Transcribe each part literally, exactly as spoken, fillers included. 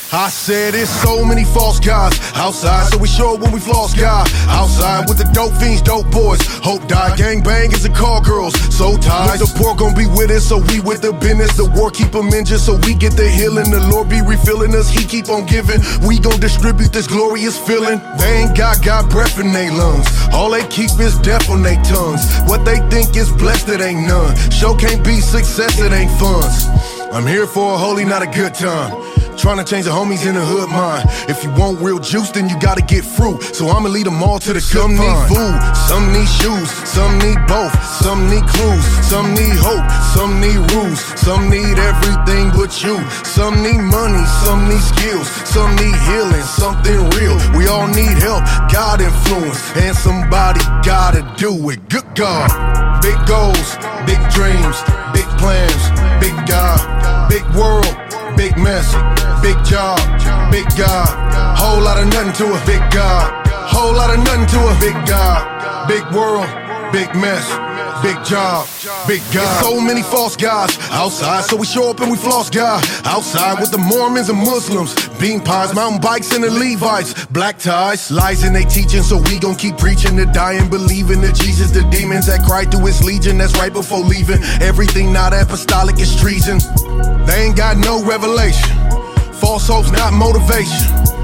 I said there's so many false gods outside, so we show it when we floss God. Outside with the dope fiends, dope boys. Hope die, gang bangers and call girls. So tired, the poor gon' be with us, so we with the business. The war keep them injured, so we get the healing. The Lord be refilling us, He keep on giving. We gon' distribute this glorious feeling. They ain't got got breath in they lungs. All they keep is death on they tongues. What they think is blessed, it ain't none. Show can't be success, it ain't funds. I'm here for a holy, not a good time. Trying to change the homies in the hood mind. If you want real juice, then you gotta get fruit. So I'ma lead them all to the good. Some need food, some need shoes, some need both, some need clues, some need hope, some need rules, some need everything but you. Some need money, some need skills, some need healing, something real. We all need help, God influence, and somebody gotta do it. Good God. Big goals, big dreams, big plans, big God, big world, big mess, big job, big God. Whole lot of nothing to a big God. Whole lot of nothing to a big God. Big world, big mess, big job, big God. There's so many false gods outside, so we show up and we floss God. Outside with the Mormons and Muslims, bean pies, mountain bikes, and the Levites. Black ties, lies in they teaching, so we gon' keep preaching to die and believing that Jesus. The demons that cry through His legion, that's right before leaving. Everything not apostolic is treason. They ain't got no revelation. False hopes, not motivation.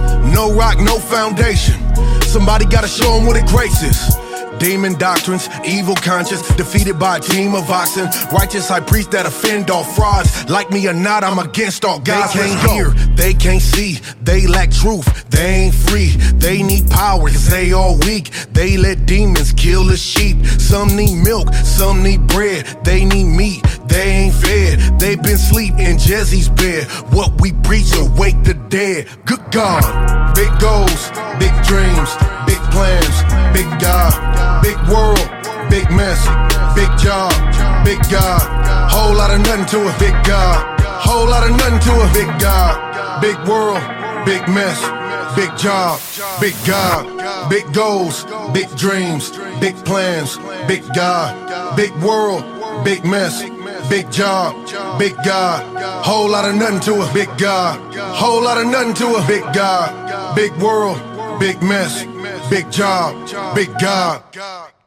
No rock, no foundation. Somebody gotta show them what a grace is. Demon doctrines, evil conscience, defeated by a team of oxen. Righteous high priests that offend all frauds. Like me or not, I'm against all gods. They can't hear, they can't see, they lack truth, they ain't free. They need power, cause they all weak. They let demons kill the sheep. Some need milk, some need bread. They need meat, they ain't fed. They been sleep in Jesse's bed. What we preach will wake the dead. Good God. Big goals, big dreams, big plans, big God, big world, big mess, big job, big God. Whole lot of nothing to a big God. Whole lot of nothing to a big God. Big world, big mess, big job, big God. Big goals, big dreams, big plans, big God, big world, big mess, big job, big God. Whole lot of nothing to a big God. Whole lot of nothing to a big God. Big world, big mess, big job, big God.